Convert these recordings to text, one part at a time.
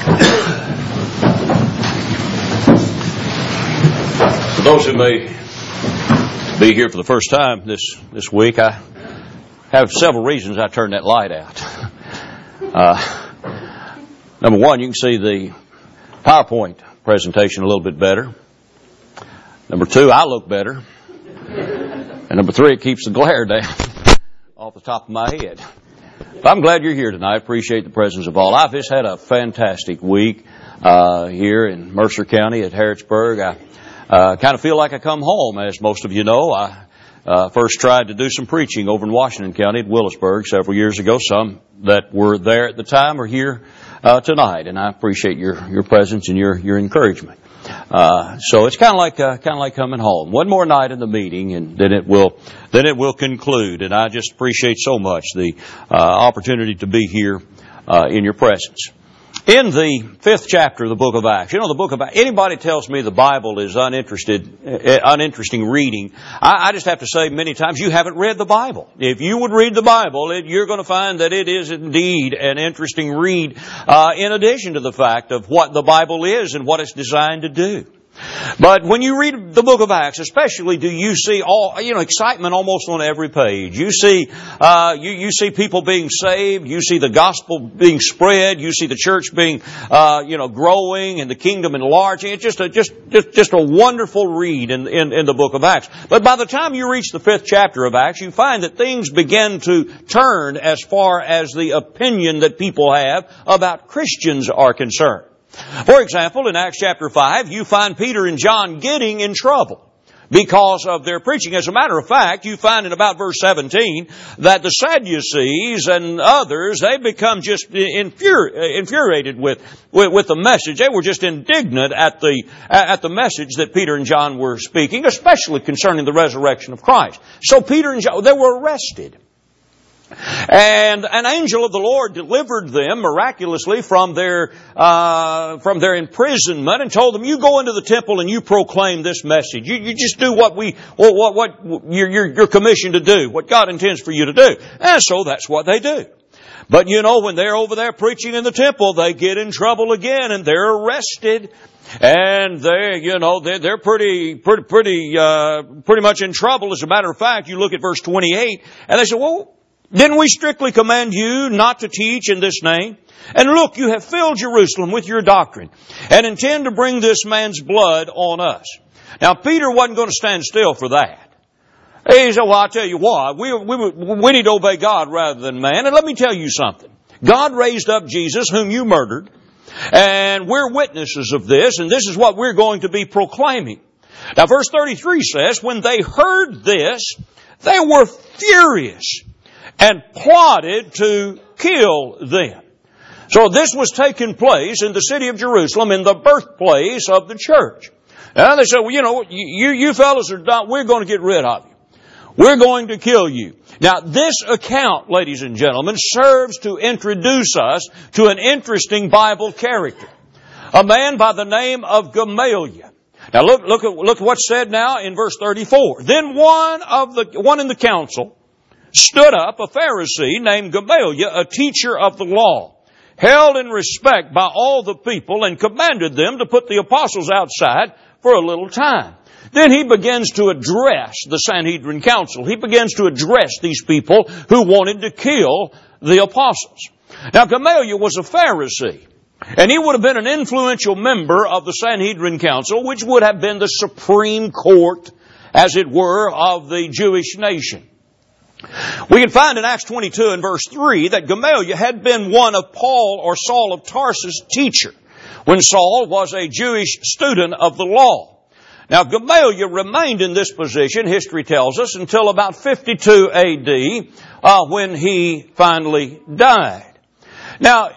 For those who may be here for the first time this week, I have several reasons I turned that light out. Number one, you can see the PowerPoint presentation a little bit better. Number two, I look better. And number three, it keeps the glare down off the top of my head. But I'm glad you're here tonight. I appreciate the presence of all. I've just had a fantastic week here in Mercer County at Harrodsburg. I kind of feel like I come home, as most of you know. I first tried to do some preaching over in Washington County at Willisburg several years ago. Some that were there at the time are here tonight, and I appreciate your presence and your encouragement. So it's kind of like coming home. One more night in the meeting, and then it will conclude. And I just appreciate so much the opportunity to be here in your presence. In the 5th chapter of the book of Acts, the book of Acts, anybody tells me the Bible is uninteresting reading, I just have to say many times you haven't read the Bible. If you would read the Bible, you're going to find that it is indeed an interesting read, in addition to the fact of what the Bible is and what it's designed to do. But when you read the book of Acts, especially, do you see excitement almost on every page. You see, you see people being saved. You see the gospel being spread. You see the church being, growing and the kingdom enlarging. It's just a wonderful read in the book of Acts. But by the time you reach the 5th chapter of Acts, you find that things begin to turn as far as the opinion that people have about Christians are concerned. For example, in Acts chapter 5, you find Peter and John getting in trouble because of their preaching. As a matter of fact, you find in about verse 17 that the Sadducees and others, they become just infuriated with the message. They were just indignant at the message that Peter and John were speaking, especially concerning the resurrection of Christ. So Peter and John, they were arrested. And an angel of the Lord delivered them miraculously from their imprisonment and told them, you go into the temple and you proclaim this message. You just do what you're commissioned to do, what God intends for you to do. And so that's what they do. But when they're over there preaching in the temple, they get in trouble again and they're arrested. And they're pretty much in trouble. As a matter of fact, you look at verse 28 and they say, well, didn't we strictly command you not to teach in this name? And look, you have filled Jerusalem with your doctrine and intend to bring this man's blood on us. Now, Peter wasn't going to stand still for that. He said, well, I'll tell you what, we need to obey God rather than man. And let me tell you something. God raised up Jesus, whom you murdered, and we're witnesses of this, and this is what we're going to be proclaiming. Now, verse 33 says, when they heard this, they were furious and plotted to kill them. So this was taking place in the city of Jerusalem, in the birthplace of the church. And they said, well, you fellas are done. We're going to get rid of you. We're going to kill you. Now, this account, ladies and gentlemen, serves to introduce us to an interesting Bible character. A man by the name of Gamaliel. Now, look what's said now in verse 34. Then one in the council stood up, a Pharisee named Gamaliel, a teacher of the law, held in respect by all the people, and commanded them to put the apostles outside for a little time. Then he begins to address the Sanhedrin council. He begins to address these people who wanted to kill the apostles. Now, Gamaliel was a Pharisee, and he would have been an influential member of the Sanhedrin council, which would have been the supreme court, as it were, of the Jewish nation. We can find in Acts 22 and verse 3 that Gamaliel had been one of Paul or Saul of Tarsus' teacher when Saul was a Jewish student of the law. Now, Gamaliel remained in this position, history tells us, until about 52 AD, when he finally died. Now,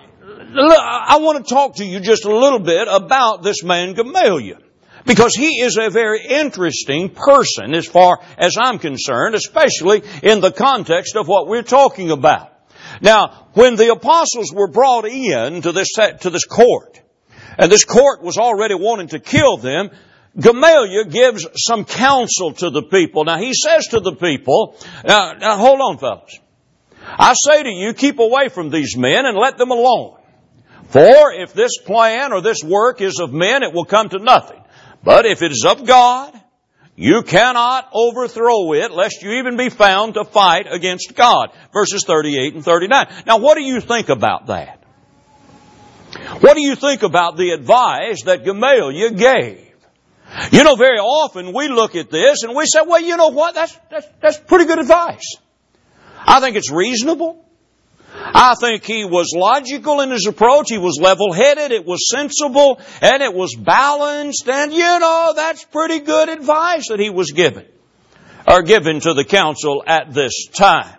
I want to talk to you just a little bit about this man Gamaliel, because he is a very interesting person as far as I'm concerned, especially in the context of what we're talking about. Now, when the apostles were brought in to this court, and this court was already wanting to kill them, Gamaliel gives some counsel to the people. Now, he says to the people, now hold on, fellas. I say to you, keep away from these men and let them alone. For if this plan or this work is of men, it will come to nothing. But if it is of God, you cannot overthrow it, lest you even be found to fight against God. Verses 38 and 39. Now, what do you think about that? What do you think about the advice that Gamaliel gave? You know, very often we look at this and we say, well, you know what? That's pretty good advice. I think it's reasonable. I think he was logical in his approach. He was level-headed. It was sensible. And it was balanced. And, you know, that's pretty good advice that he was given. Or given to the council at this time.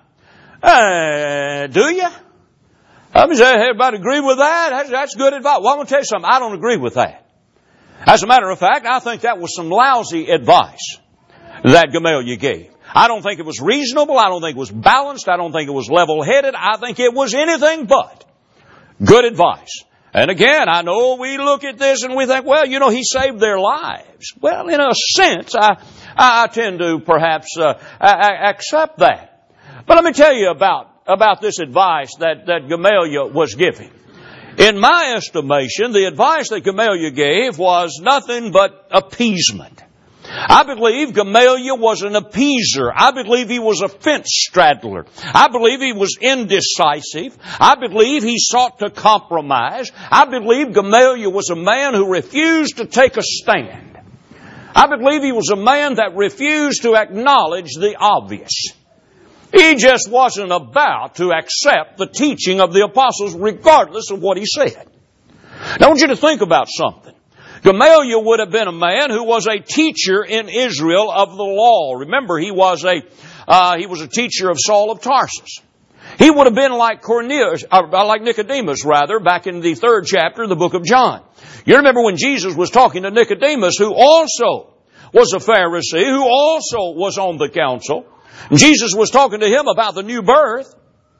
Do you? Everybody agree with that? That's good advice. Well, I'm going to tell you something. I don't agree with that. As a matter of fact, I think that was some lousy advice that Gamaliel gave. I don't think it was reasonable. I don't think it was balanced. I don't think it was level-headed. I think it was anything but good advice. And again, I know we look at this and we think, well, you know, he saved their lives. Well, in a sense, I tend to perhaps accept that. But let me tell you about this advice that Gamaliel was giving. In my estimation, the advice that Gamaliel gave was nothing but appeasement. I believe Gamaliel was an appeaser. I believe he was a fence straddler. I believe he was indecisive. I believe he sought to compromise. I believe Gamaliel was a man who refused to take a stand. I believe he was a man that refused to acknowledge the obvious. He just wasn't about to accept the teaching of the apostles regardless of what he said. Now I want you to think about something. Gamaliel would have been a man who was a teacher in Israel of the law. Remember, he was a teacher of Saul of Tarsus. He would have been like Nicodemus, back in the 3rd chapter of the book of John. You remember when Jesus was talking to Nicodemus, who also was a Pharisee, who also was on the council. Jesus was talking to him about the new birth.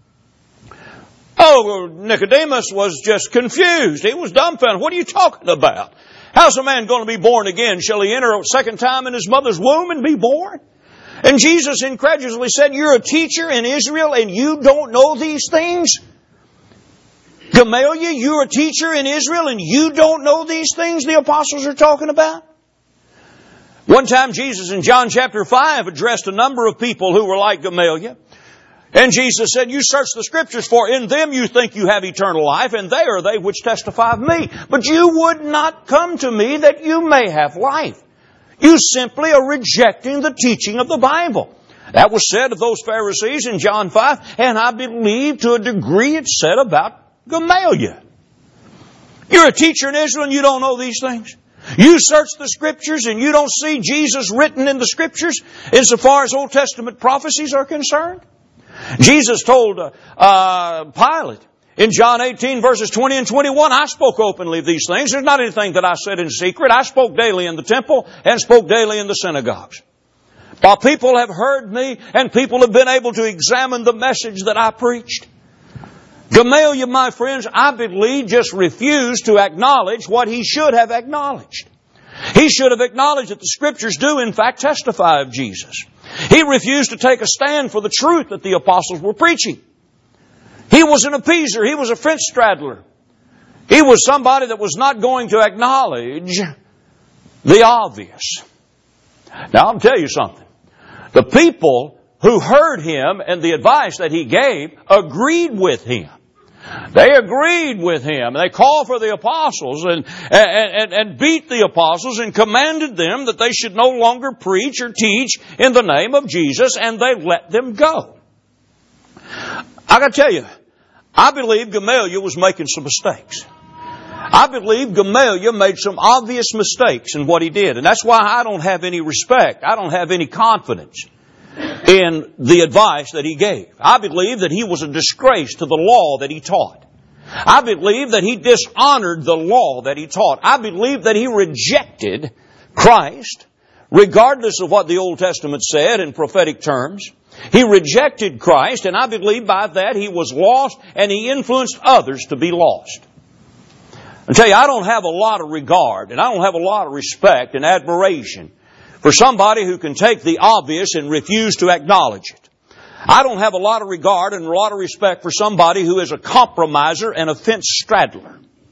Oh, Nicodemus was just confused. He was dumbfounded. What are you talking about? How's a man going to be born again? Shall he enter a second time in his mother's womb and be born? And Jesus incredulously said, you're a teacher in Israel and you don't know these things? Gamaliel, you're a teacher in Israel and you don't know these things the apostles are talking about? One time Jesus in John chapter 5 addressed a number of people who were like Gamaliel. And Jesus said, you search the Scriptures, for in them you think you have eternal life, and they are they which testify of me. But you would not come to me that you may have life. You simply are rejecting the teaching of the Bible. That was said of those Pharisees in John 5, and I believe to a degree it's said about Gamaliel. You're a teacher in Israel and you don't know these things. You search the Scriptures and you don't see Jesus written in the Scriptures insofar as Old Testament prophecies are concerned. Jesus told Pilate in John 18 verses 20 and 21, I spoke openly of these things. There's not anything that I said in secret. I spoke daily in the temple and spoke daily in the synagogues. While people have heard me and people have been able to examine the message that I preached. Gamaliel, my friends, I believe just refused to acknowledge what he should have acknowledged. He should have acknowledged that the Scriptures do in fact testify of Jesus. He refused to take a stand for the truth that the apostles were preaching. He was an appeaser. He was a fence straddler. He was somebody that was not going to acknowledge the obvious. Now, I'll tell you something. The people who heard him and the advice that he gave agreed with him. They agreed with him. They called for the apostles and beat the apostles and commanded them that they should no longer preach or teach in the name of Jesus, and they let them go. I got to tell you, I believe Gamaliel was making some mistakes. I believe Gamaliel made some obvious mistakes in what he did, and that's why I don't have any respect. I don't have any confidence in the advice that he gave. I believe that he was a disgrace to the law that he taught. I believe that he dishonored the law that he taught. I believe that he rejected Christ, regardless of what the Old Testament said in prophetic terms. He rejected Christ, and I believe by that he was lost, and he influenced others to be lost. I tell you, I don't have a lot of regard, and I don't have a lot of respect and admiration for somebody who can take the obvious and refuse to acknowledge it. I don't have a lot of regard and a lot of respect for somebody who is a compromiser and a fence straddler.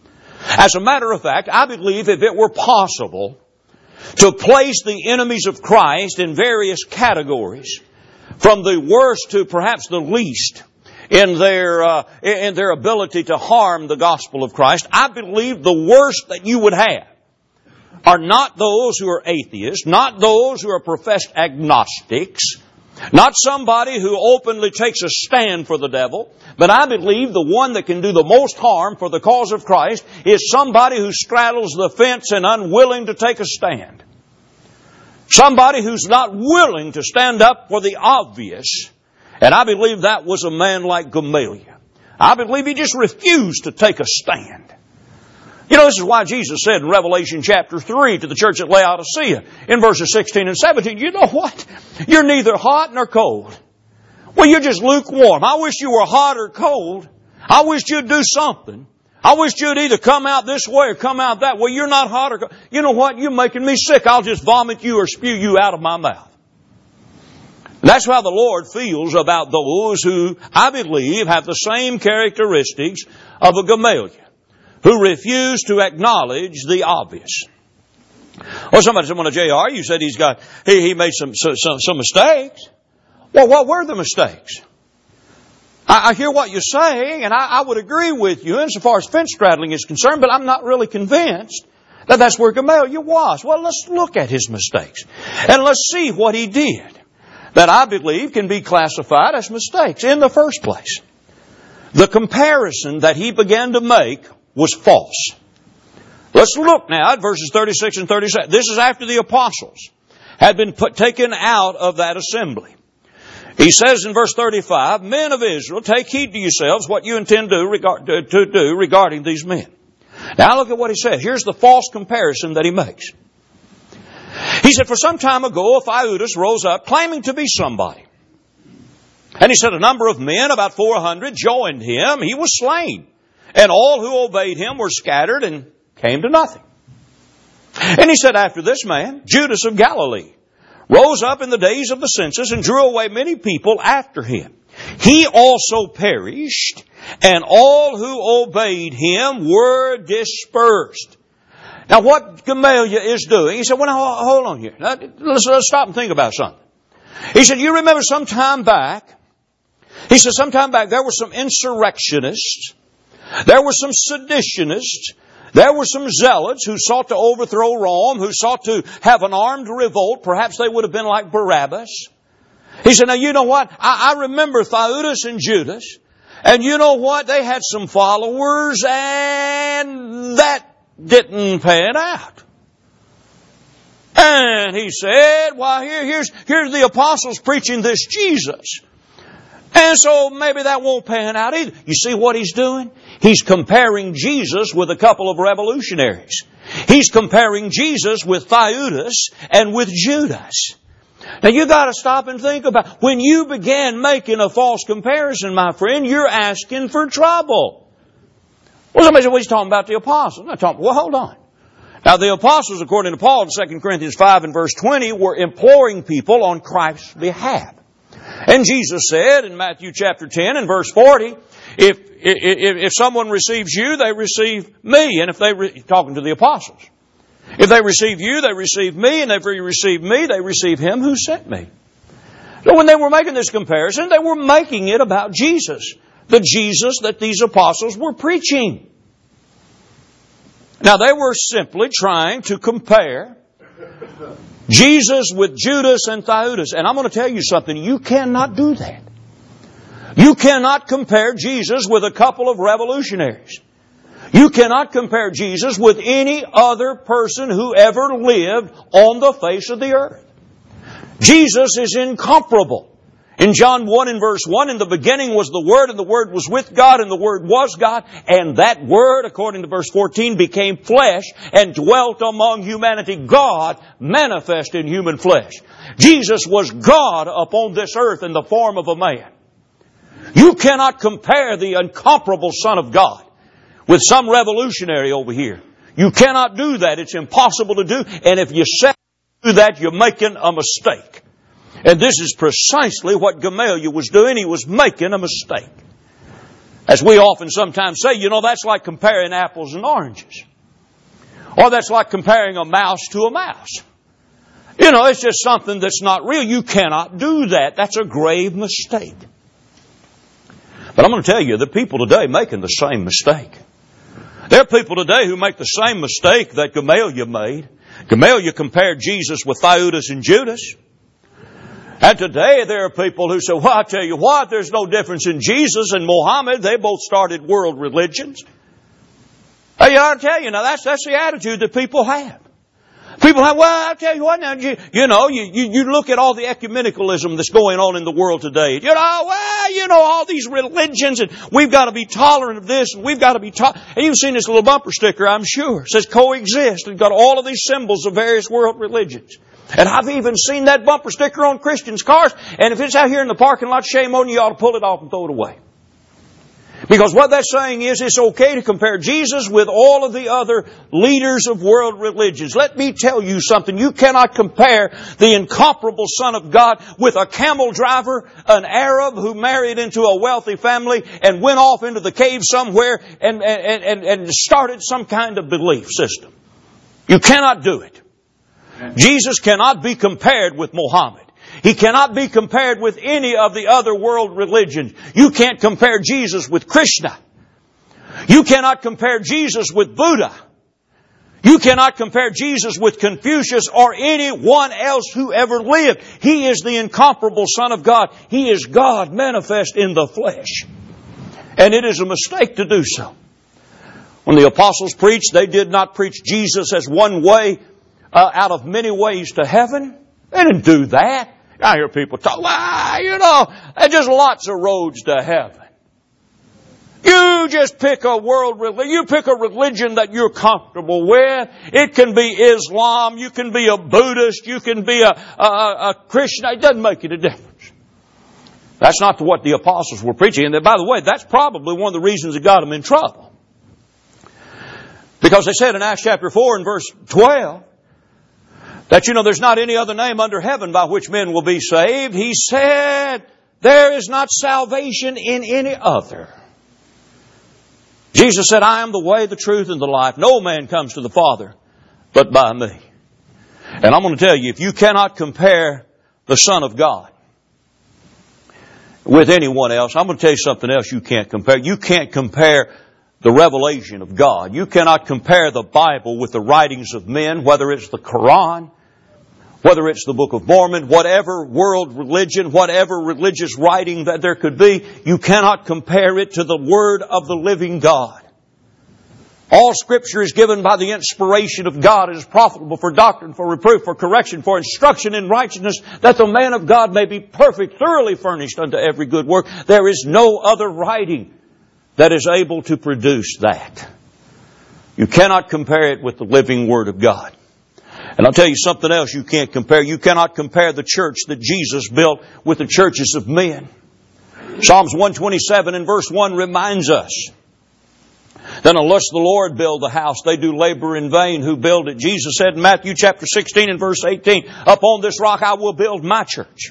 As a matter of fact, I believe if it were possible to place the enemies of Christ in various categories, from the worst to perhaps the least in their ability to harm the gospel of Christ, I believe the worst that you would have are not those who are atheists, not those who are professed agnostics, not somebody who openly takes a stand for the devil, but I believe the one that can do the most harm for the cause of Christ is somebody who straddles the fence and unwilling to take a stand. Somebody who's not willing to stand up for the obvious. And I believe that was a man like Gamaliel. I believe he just refused to take a stand. You know, this is why Jesus said in Revelation chapter 3 to the church at Laodicea in verses 16 and 17, you know what? You're neither hot nor cold. Well, you're just lukewarm. I wish you were hot or cold. I wish you'd do something. I wish you'd either come out this way or come out that way. You're not hot or cold. You know what? You're making me sick. I'll just vomit you or spew you out of my mouth. That's how the Lord feels about those who, I believe, have the same characteristics of a Gamaliel, who refuse to acknowledge the obvious. Well, somebody said, well, J.R., you said he made some mistakes. Well, what were the mistakes? I hear what you're saying, and I would agree with you insofar as fence straddling is concerned, but I'm not really convinced that that's where Gamaliel was. Well, let's look at his mistakes, and let's see what he did that I believe can be classified as mistakes. In the first place, the comparison that he began to make was false. Let's look now at verses 36 and 37. This is after the apostles had been taken out of that assembly. He says in verse 35, men of Israel, take heed to yourselves what you intend to do regarding these men. Now look at what he said. Here's the false comparison that he makes. He said, for some time ago, Theudas rose up claiming to be somebody. And he said a number of men, about 400, joined him. He was slain. And all who obeyed him were scattered and came to nothing. And he said, after this man, Judas of Galilee, rose up in the days of the census and drew away many people after him. He also perished, and all who obeyed him were dispersed. Now what Gamaliel is doing, he said, well, now, hold on here. Now, let's stop and think about something. He said, you remember some time back, there were some insurrectionists, there were some seditionists, there were some zealots who sought to overthrow Rome, who sought to have an armed revolt. Perhaps they would have been like Barabbas. He said, now you know what? I remember Theudas and Judas. And you know what? They had some followers and that didn't pan out. And he said, well, here's the apostles preaching this Jesus. And so maybe that won't pan out either. You see what he's doing? He's comparing Jesus with a couple of revolutionaries. He's comparing Jesus with Theudas and with Judas. Now you got to stop and think about, when you begin making a false comparison, my friend, you're asking for trouble. Well, somebody said, well, he's talking about the apostles. I'm not talking, well, hold on. Now the apostles, according to Paul in 2 Corinthians 5 and verse 20, were imploring people on Christ's behalf. And Jesus said in Matthew chapter 10 and verse 40, if someone receives you, they receive me. And talking to the apostles. If they receive you, they receive me. And if they receive me, they receive him who sent me. So when they were making this comparison, they were making it about Jesus. The Jesus that these apostles were preaching. Now they were simply trying to compare Jesus with Judas and Theudas. And I'm going to tell you something. You cannot do that. You cannot compare Jesus with a couple of revolutionaries. You cannot compare Jesus with any other person who ever lived on the face of the earth. Jesus is incomparable. In John 1 and verse 1, in the beginning was the Word, and the Word was with God, and the Word was God. And that Word, according to verse 14, became flesh and dwelt among humanity. God manifest in human flesh. Jesus was God upon this earth in the form of a man. You cannot compare the incomparable Son of God with some revolutionary over here. You cannot do that. It's impossible to do. And if you say do that, you're making a mistake. And this is precisely what Gamaliel was doing. He was making a mistake. As we often sometimes say, that's like comparing apples and oranges. Or that's like comparing a mouse to a mouse. It's just something that's not real. You cannot do that. That's a grave mistake. But I'm going to tell you, the people today making the same mistake. There are people today who make the same mistake that Gamaliel made. Gamaliel compared Jesus with Theudas and Judas. And today there are people who say, well, I tell you what, there's no difference in Jesus and Muhammad. They both started world religions. Hey, I tell you, now that's the attitude that people have. People have, well, I'll tell you what now, you look at all the ecumenicalism that's going on in the world today. All these religions, and we've got to be tolerant of this, and we've got to be and you've seen this little bumper sticker, I'm sure. It says coexist. It's got all of these symbols of various world religions. And I've even seen that bumper sticker on Christians' cars, and if it's out here in the parking lot, shame on you, you ought to pull it off and throw it away. Because what that's saying is it's okay to compare Jesus with all of the other leaders of world religions. Let me tell you something. You cannot compare the incomparable Son of God with a camel driver, an Arab who married into a wealthy family and went off into the cave somewhere and started some kind of belief system. You cannot do it. Jesus cannot be compared with Muhammad. He cannot be compared with any of the other world religions. You can't compare Jesus with Krishna. You cannot compare Jesus with Buddha. You cannot compare Jesus with Confucius or anyone else who ever lived. He is the incomparable Son of God. He is God manifest in the flesh. And it is a mistake to do so. When the apostles preached, they did not preach Jesus as one way out of many ways to heaven. They didn't do that. I hear people talk, there's just lots of roads to heaven. You just pick a world religion. You pick a religion that you're comfortable with. It can be Islam. You can be a Buddhist. You can be a Christian. It doesn't make any difference. That's not what the apostles were preaching. And by the way, that's probably one of the reasons that got them in trouble. Because they said in Acts chapter 4 and verse 12, that there's not any other name under heaven by which men will be saved. He said, there is not salvation in any other. Jesus said, I am the way, the truth, and the life. No man comes to the Father but by me. And I'm going to tell you, if you cannot compare the Son of God with anyone else, I'm going to tell you something else you can't compare. You can't compare the revelation of God. You cannot compare the Bible with the writings of men, whether it's the Quran, whether it's the Book of Mormon, whatever world religion, whatever religious writing that there could be, you cannot compare it to the Word of the living God. All Scripture is given by the inspiration of God and is profitable for doctrine, for reproof, for correction, for instruction in righteousness, that the man of God may be perfect, thoroughly furnished unto every good work. There is no other writing that is able to produce that. You cannot compare it with the living Word of God. And I'll tell you something else you can't compare. You cannot compare the church that Jesus built with the churches of men. Psalms 127 and verse 1 reminds us that unless the Lord build the house, they do labor in vain who build it. Jesus said in Matthew chapter 16 and verse 18, upon this rock I will build my church.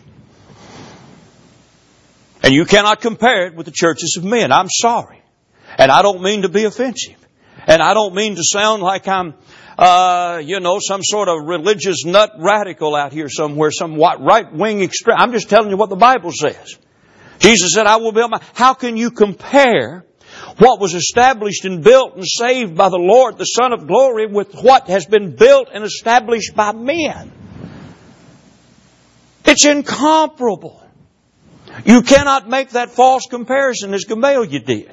And you cannot compare it with the churches of men. I'm sorry. And I don't mean to be offensive. And I don't mean to sound like I'm some sort of religious nut radical out here somewhere, some right-wing extreme. I'm just telling you what the Bible says. Jesus said, I will build my... How can you compare what was established and built and saved by the Lord, the Son of Glory, with what has been built and established by men? It's incomparable. You cannot make that false comparison as Gamaliel did.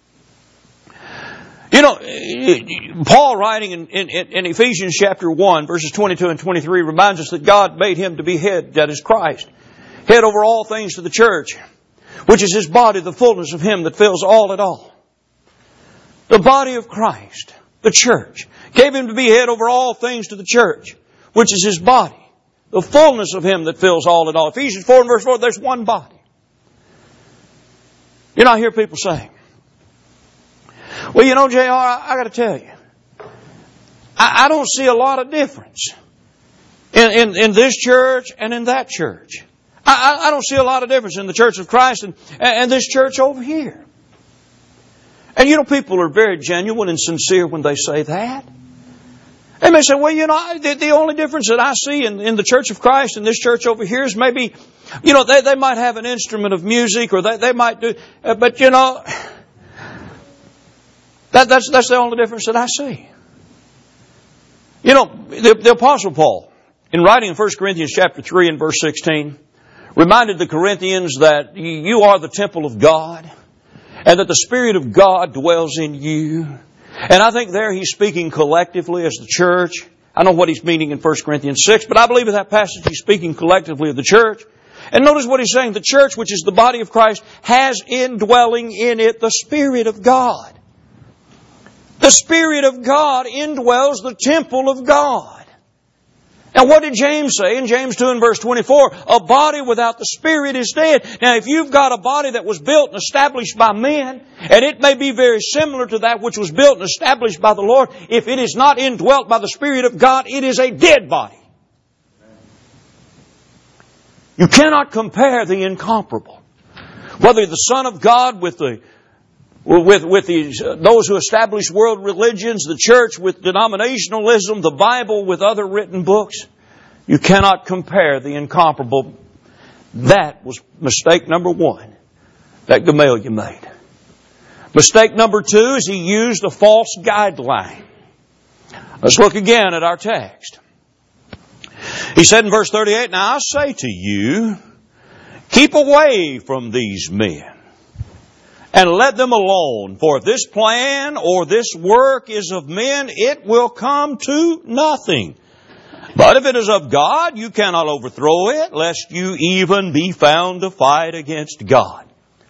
Paul writing in Ephesians chapter 1, verses 22 and 23 reminds us that God made Him to be head, that is Christ, head over all things to the church, which is His body, the fullness of Him that fills all in all. The body of Christ, the church, gave Him to be head over all things to the church, which is His body, the fullness of Him that fills all in all. Ephesians 4 and verse 4, there's one body. I hear people saying, well, JR, I got to tell you, I don't see a lot of difference in this church and in that church. I don't see a lot of difference in the Church of Christ and this church over here. And you know, people are very genuine and sincere when they say that. They may say, well, you know, the only difference that I see in the Church of Christ and this church over here is maybe, you know, they might have an instrument of music, or they might do, but you know, that's the only difference that I see. You know, the Apostle Paul, in writing in 1 Corinthians chapter 3 and verse 16, reminded the Corinthians that you are the temple of God, and that the Spirit of God dwells in you. And I think there he's speaking collectively as the church. I know what he's meaning in 1 Corinthians 6, but I believe in that passage he's speaking collectively of the church. And notice what he's saying. The church, which is the body of Christ, has indwelling in it the Spirit of God. The Spirit of God indwells the temple of God. Now what did James say in James 2 and verse 24? A body without the Spirit is dead. Now if you've got a body that was built and established by men, and it may be very similar to that which was built and established by the Lord, if it is not indwelt by the Spirit of God, it is a dead body. You cannot compare the incomparable. Whether the Son of God with those who establish world religions, the church with denominationalism, the Bible with other written books, you cannot compare the incomparable. That was mistake number one that Gamaliel made. Mistake number two is he used a false guideline. Let's look again at our text. He said in verse 38, now I say to you, keep away from these men, and let them alone. For if this plan or this work is of men, it will come to nothing. But if it is of God, you cannot overthrow it, lest you even be found to fight against God.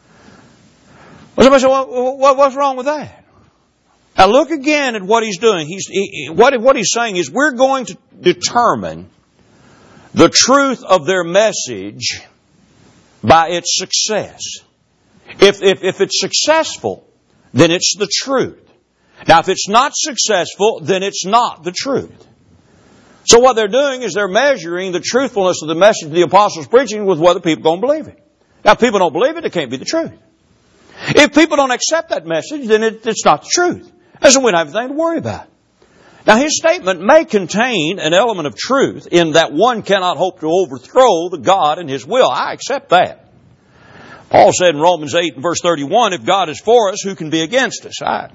Well, somebody say, what's wrong with that? Now look again at what he's doing. What he's saying is we're going to determine the truth of their message by its success. If it's successful, then it's the truth. Now, if it's not successful, then it's not the truth. So what they're doing is they're measuring the truthfulness of the message the apostles preaching with whether people are going to believe it. Now, if people don't believe it, it can't be the truth. If people don't accept that message, then it's not the truth. And so we don't have anything to worry about. Now, his statement may contain an element of truth in that one cannot hope to overthrow the God and His will. I accept that. Paul said in Romans 8 and verse 31, if God is for us, who can be against us? But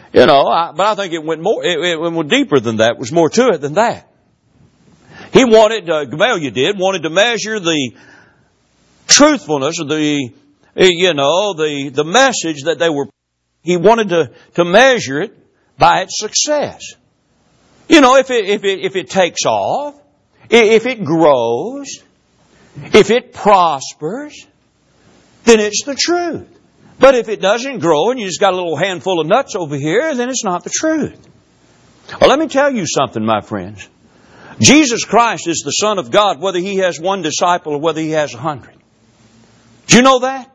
I think it went deeper than that. There was more to it than that. He Gamaliel wanted to measure the truthfulness of the message that they were. He wanted to measure it by its success. You know, if it takes off, if it grows, if it prospers, then it's the truth. But if it doesn't grow and you just got a little handful of nuts over here, then it's not the truth. Well, let me tell you something, my friends. Jesus Christ is the Son of God, whether He has one disciple or whether He has 100. Do you know that?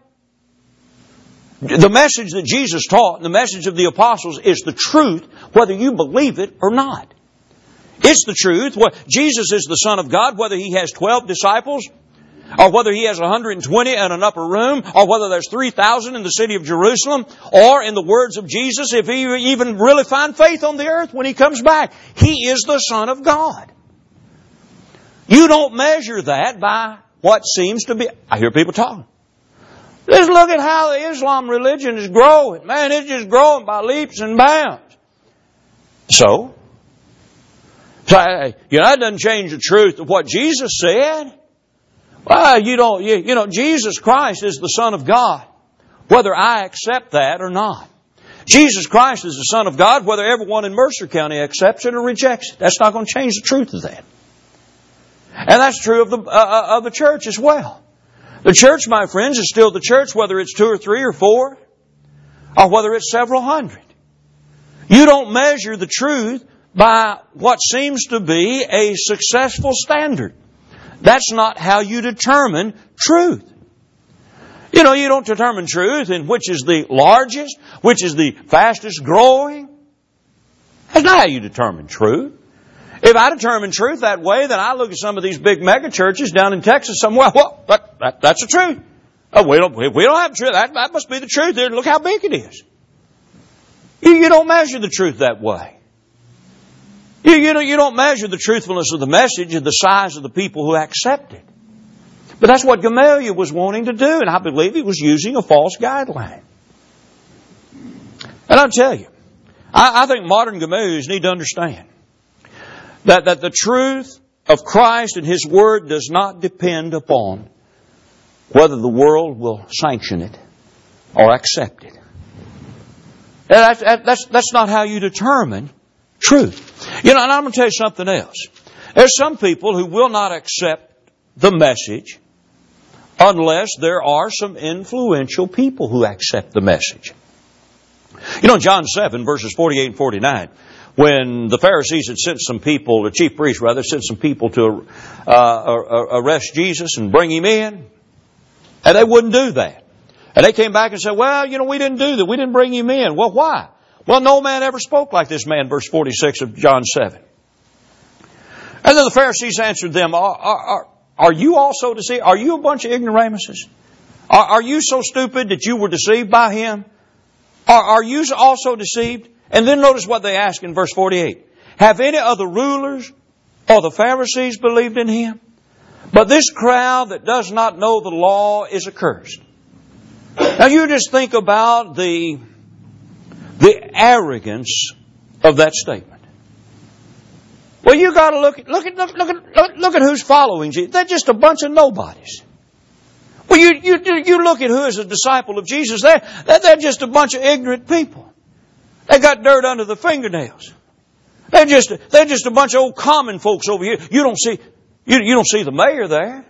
The message that Jesus taught, the message of the apostles, is the truth, whether you believe it or not. It's the truth. Jesus is the Son of God, whether He has 12 disciples, or whether He has 120 in an upper room, or whether there's 3,000 in the city of Jerusalem, or in the words of Jesus, if He even really find faith on the earth when He comes back. He is the Son of God. You don't measure that by what seems to be. I hear people talking. Just look at how the Islam religion is growing. Man, it's just growing by leaps and bounds. So that doesn't change the truth of what Jesus said. Well, Jesus Christ is the Son of God, whether I accept that or not. Jesus Christ is the Son of God, whether everyone in Mercer County accepts it or rejects it. That's not going to change the truth of that. And that's true of the church as well. The church, my friends, is still the church, whether it's 2 or 3 or 4, or whether it's several hundred. You don't measure the truth by what seems to be a successful standard. That's not how you determine truth. You don't determine truth in which is the largest, which is the fastest growing. That's not how you determine truth. If I determine truth that way, then I look at some of these big mega churches down in Texas somewhere. Well, that's the truth. We don't have truth. That must be the truth. Look how big it is. You don't measure the truth that way. You don't measure the truthfulness of the message and the size of the people who accept it. But that's what Gamaliel was wanting to do, and I believe he was using a false guideline. And I'll tell you, I think modern Gamaliels need to understand that the truth of Christ and His Word does not depend upon whether the world will sanction it or accept it. That's not how you determine truth. And I'm going to tell you something else. There's some people who will not accept the message unless there are some influential people who accept the message. John 7, verses 48 and 49, when the Pharisees had sent some people, the chief priests rather, sent some people to arrest Jesus and bring Him in, and they wouldn't do that. And they came back and said, well, we didn't do that. We didn't bring Him in. Well, why? Well, no man ever spoke like this man, verse 46 of John 7. And then the Pharisees answered them, are you also deceived? Are you a bunch of ignoramuses? Are you so stupid that you were deceived by Him? Are you also deceived? And then notice what they ask in verse 48. Have any of the rulers or the Pharisees believed in Him? But this crowd that does not know the law is accursed. Now you just think about the arrogance of that statement. Well, you got to look at who's following Jesus. They're just a bunch of nobodies. Well, you look at who is a disciple of Jesus. They're just a bunch of ignorant people. They got dirt under the fingernails. They're just a bunch of old common folks over here. You don't see the mayor there.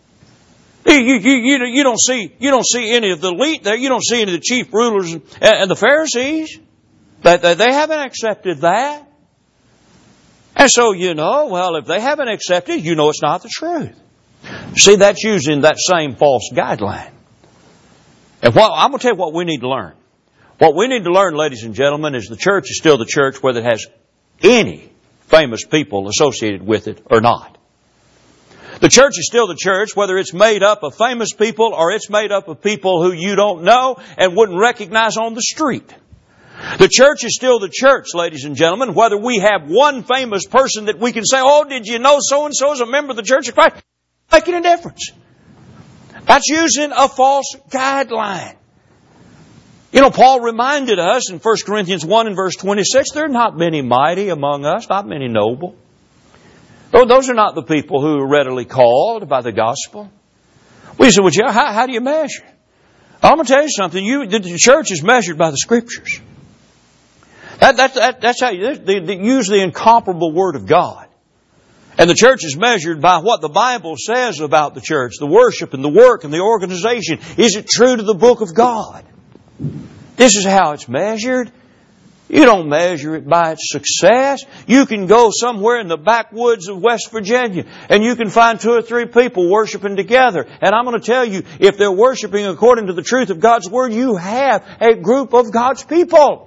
You don't see any of the elite there. You don't see any of the chief rulers and the Pharisees. They haven't accepted that. And so, if they haven't accepted, it's not the truth. See, that's using that same false guideline. And I'm going to tell you what we need to learn. What we need to learn, ladies and gentlemen, is the church is still the church whether it has any famous people associated with it or not. The church is still the church whether it's made up of famous people or it's made up of people who you don't know and wouldn't recognize on the street. The church is still the church, ladies and gentlemen, whether we have one famous person that we can say, oh, did you know so-and-so is a member of the Church of Christ? Making a difference. That's using a false guideline. Paul reminded us in 1 Corinthians 1 and verse 26, there are not many mighty among us, not many noble. Those are not the people who are readily called by the gospel. We say, well, how do you measure? I'm going to tell you something. The church is measured by the Scriptures. That's how they use the incomparable Word of God. And the church is measured by what the Bible says about the church, the worship and the work and the organization. Is it true to the book of God? This is how it's measured. You don't measure it by its success. You can go somewhere in the backwoods of West Virginia and you can find 2 or 3 people worshiping together. And I'm going to tell you, if they're worshiping according to the truth of God's Word, you have a group of God's people.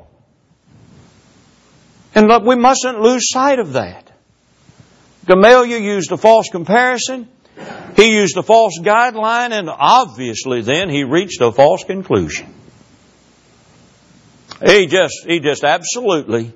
And look, we mustn't lose sight of that. Gamaliel used a false comparison. He used a false guideline, and obviously then he reached a false conclusion. He just absolutely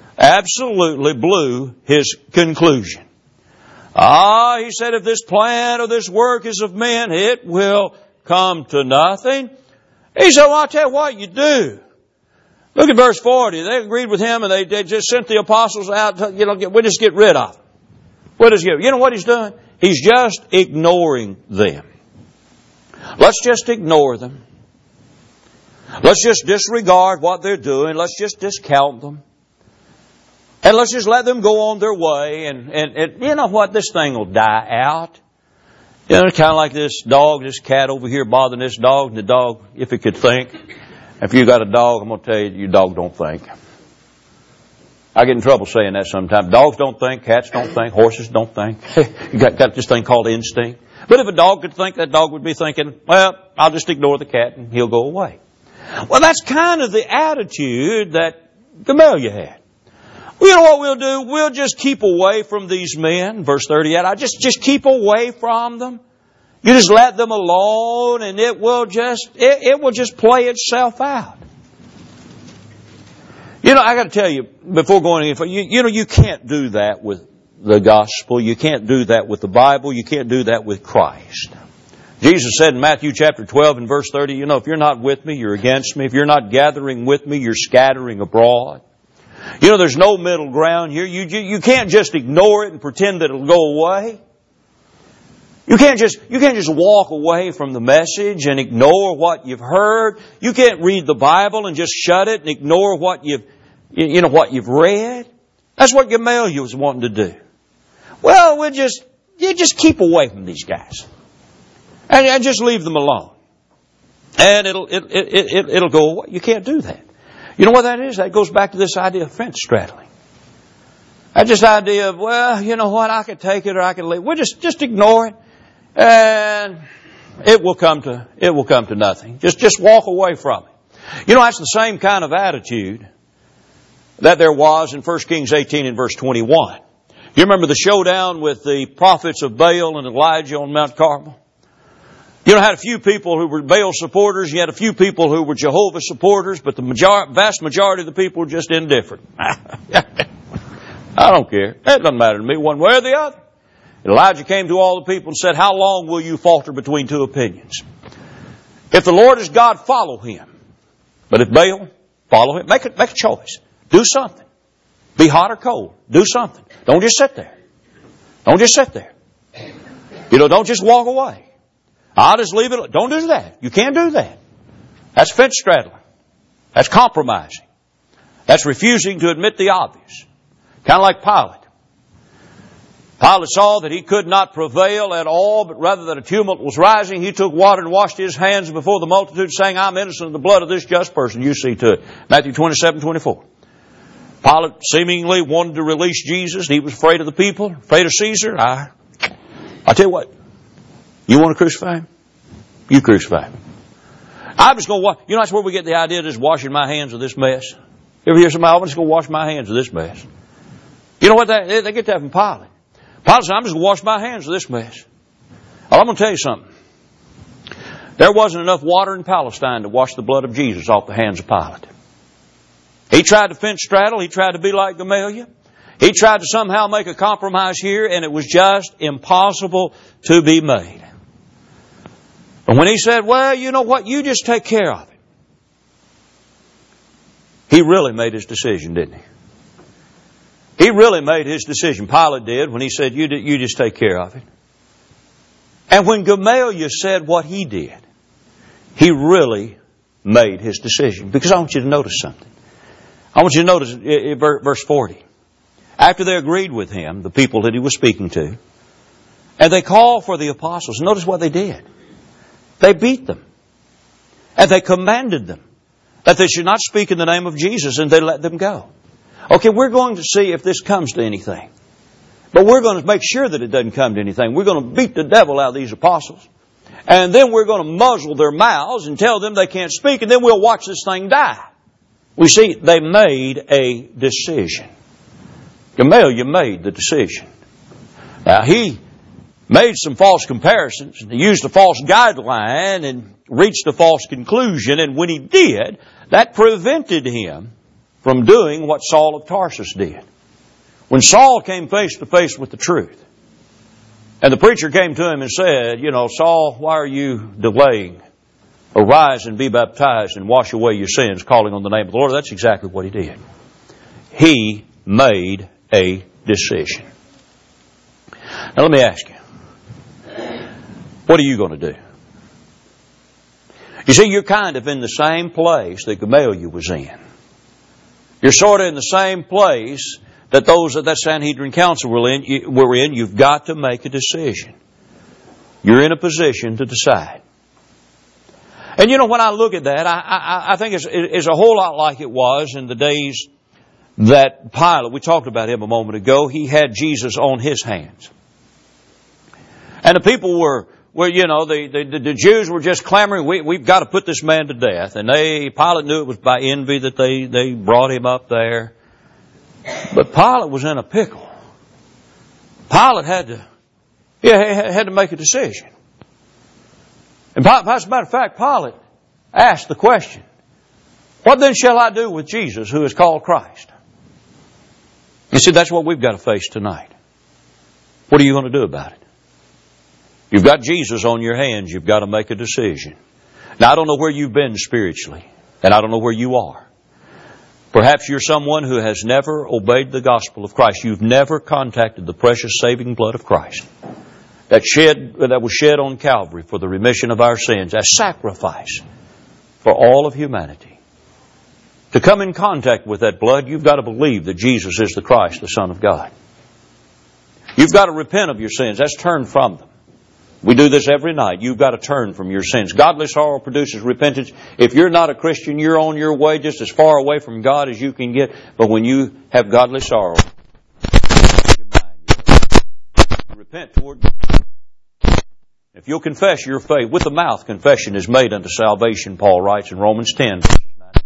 blew his conclusion. He said, if this plan or this work is of men, it will come to nothing. He said, well, I'll tell you what you do. Look at verse 40. They agreed with him and they just sent the apostles out to, we'll just get rid of them. You know what he's doing? He's just ignoring them. Let's just ignore them. Let's just disregard what they're doing. Let's just discount them. And let's just let them go on their way. And you know what? This thing will die out. Kind of like this cat over here bothering this dog. And the dog, if it could think. If you got a dog, I'm going to tell you, your dog don't think. I get in trouble saying that sometimes. Dogs don't think, cats don't think, horses don't think. You got this thing called instinct. But if a dog could think, that dog would be thinking, well, I'll just ignore the cat and he'll go away. Well, that's kind of the attitude that Gamaliel had. Well, you know what we'll do? We'll just keep away from these men. Verse 38, I just keep away from them. You just let them alone and it will just play itself out. You know, I got to tell you, before going any further, you can't do that with the gospel. You can't do that with the Bible. You can't do that with Christ. Jesus said in Matthew chapter 12 and verse 30, you know, if you're not with me, you're against me. If you're not gathering with me, you're scattering abroad. You know, there's no middle ground here. You can't just ignore it and pretend that it'll go away. You can't just walk away from the message and ignore what you've heard. You can't read the Bible and just shut it and ignore what you've read. That's what Gamaliel was wanting to do. Well, you just keep away from these guys. And just leave them alone. And it'll go away. You can't do that. You know what that is? That goes back to this idea of fence straddling. That's this idea of, well, you know what, I can take it or I can leave. Well, just ignore it. And it will come to nothing. Just walk away from it. You know, that's the same kind of attitude that there was in 1 Kings 18 and verse 21. You remember the showdown with the prophets of Baal and Elijah on Mount Carmel? You know, had a few people who were Baal supporters. You had a few people who were Jehovah supporters, but the vast majority of the people were just indifferent. I don't care. It doesn't matter to me one way or the other. Elijah came to all the people and said, how long will you falter between two opinions? If the Lord is God, follow Him. But if Baal, follow Him. Make a choice. Do something. Be hot or cold. Do something. Don't just sit there. Don't just sit there. You know, don't just walk away. I'll just leave it. Don't do that. You can't do that. That's fence straddling. That's compromising. That's refusing to admit the obvious. Kind of like Pilate. Pilate saw that he could not prevail at all, but rather that a tumult was rising. He took water and washed his hands before the multitude, saying, I'm innocent of the blood of this just person. You see to it. Matthew 27:24. Pilate seemingly wanted to release Jesus. He was afraid of the people, afraid of Caesar. I tell you what, you want to crucify him? You crucify him. I'm just going to wash. You know, that's where we get the idea of just washing my hands of this mess. You ever hear somebody, I'm just going to wash my hands of this mess. You know what? They get that from Pilate. Pilate said, I'm just going to wash my hands of this mess. Well, I'm going to tell you something. There wasn't enough water in Palestine to wash the blood of Jesus off the hands of Pilate. He tried to fence straddle. He tried to be like Gamaliel. He tried to somehow make a compromise here, and it was just impossible to be made. And when he said, well, you know what, you just take care of it. He really made his decision, didn't he? He really made his decision. Pilate did when he said, you just take care of it. And when Gamaliel said what he did, he really made his decision. Because I want you to notice something. I want you to notice verse 40. After they agreed with him, the people that he was speaking to, and they called for the apostles. Notice what they did. They beat them. And they commanded them that they should not speak in the name of Jesus, and they let them go. Okay, we're going to see if this comes to anything. But we're going to make sure that it doesn't come to anything. We're going to beat the devil out of these apostles. And then we're going to muzzle their mouths and tell them they can't speak, and then we'll watch this thing die. We see, they made a decision. Gamaliel made the decision. Now, he made some false comparisons. He used a false guideline and reached a false conclusion. And when he did, that prevented him from doing what Saul of Tarsus did. When Saul came face to face with the truth, and the preacher came to him and said, you know, Saul, why are you delaying? Arise and be baptized and wash away your sins, calling on the name of the Lord. That's exactly what he did. He made a decision. Now let me ask you, what are you going to do? You see, you're kind of in the same place that Gamaliel was in. You're sort of in the same place that those of that Sanhedrin council were in. You've got to make a decision. You're in a position to decide. And you know, when I look at that, I think it's a whole lot like it was in the days that Pilate, we talked about him a moment ago, he had Jesus on his hands. And the people were you know, the Jews were just clamoring, we've got to put this man to death. And Pilate knew it was by envy that they brought him up there. But Pilate was in a pickle. Pilate had to make a decision. And as a matter of fact, Pilate asked the question, What then shall I do with Jesus who is called Christ? You see, that's what we've got to face tonight. What are you going to do about it? You've got Jesus on your hands. You've got to make a decision. Now, I don't know where you've been spiritually, and I don't know where you are. Perhaps you're someone who has never obeyed the gospel of Christ. You've never contacted the precious saving blood of Christ that was shed on Calvary for the remission of our sins, as sacrifice for all of humanity. To come in contact with that blood, you've got to believe that Jesus is the Christ, the Son of God. You've got to repent of your sins. That's turn from them. We do this every night. You've got to turn from your sins. Godly sorrow produces repentance. If you're not a Christian, you're on your way just as far away from God as you can get. But when you have godly sorrow, you repent toward God. If you'll confess your faith, with the mouth confession is made unto salvation, Paul writes in Romans 10, verses 9 and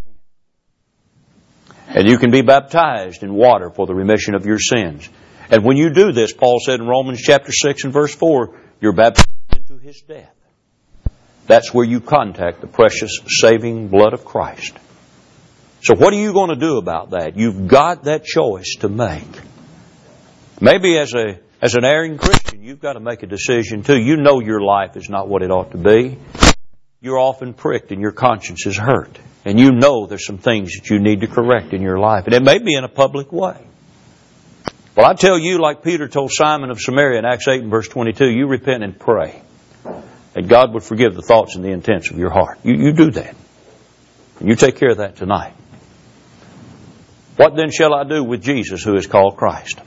10. And you can be baptized in water for the remission of your sins. And when you do this, Paul said in Romans chapter 6 and verse 4, you're baptized into His death. That's where you contact the precious saving blood of Christ. So what are you going to do about that? You've got that choice to make. Maybe as an erring Christian, you've got to make a decision too. You know your life is not what it ought to be. You're often pricked and your conscience is hurt. And you know there's some things that you need to correct in your life. And it may be in a public way. Well, I tell you, like Peter told Simon of Samaria in Acts 8 and verse 22, you repent and pray that God would forgive the thoughts and the intents of your heart. You do that. And you take care of that tonight. What then shall I do with Jesus who is called Christ?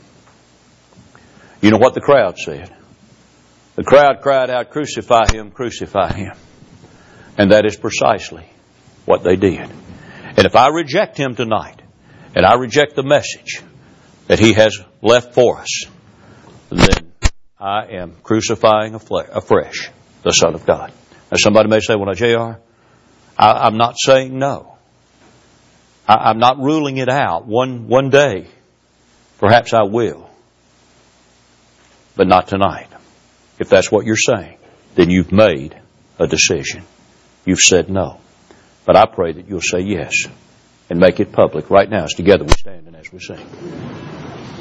You know what the crowd said? The crowd cried out, crucify Him, crucify Him. And that is precisely what they did. And if I reject Him tonight, and I reject the message that He has left for us, then I am crucifying afresh the Son of God. Now somebody may say, well, now JR, I'm not saying no. I'm not ruling it out. One day, perhaps I will. But not tonight. If that's what you're saying, then you've made a decision. You've said no. But I pray that you'll say yes and make it public right now as together we stand and as we sing.